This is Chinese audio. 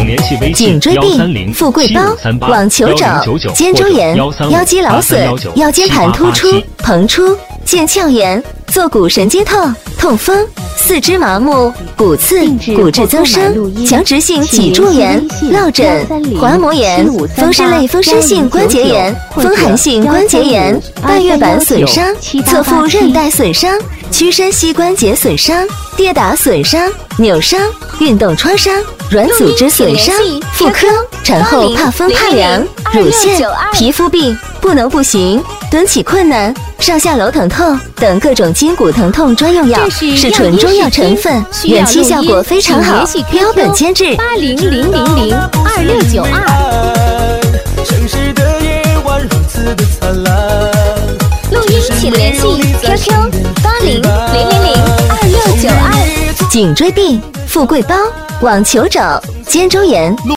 联系微信颈椎病、富贵包、网球肘、肩周炎、腰肌劳损、腰间盘突出、膨出、腱鞘炎、坐骨神经痛、痛风、四肢麻木、骨刺、骨质增生、强直性脊柱炎、落枕、滑膜炎、风湿类风湿性关节炎、风寒性关节炎、半月板损伤、侧腹韧带损伤、屈伸膝关节损伤、跌打损伤、扭伤、运动创伤、软组织损伤、妇科、产后怕风怕凉、乳腺、皮肤病、不能不行、蹲起困难、上下楼疼痛等各种筋骨疼痛专用药，是纯中药成分，远期效果非常好，标本监制。 80002692。城市的夜晚如此的灿烂。 录音请联系 QQ8000002692。 颈椎病、富贵包、网球肘、肩周炎。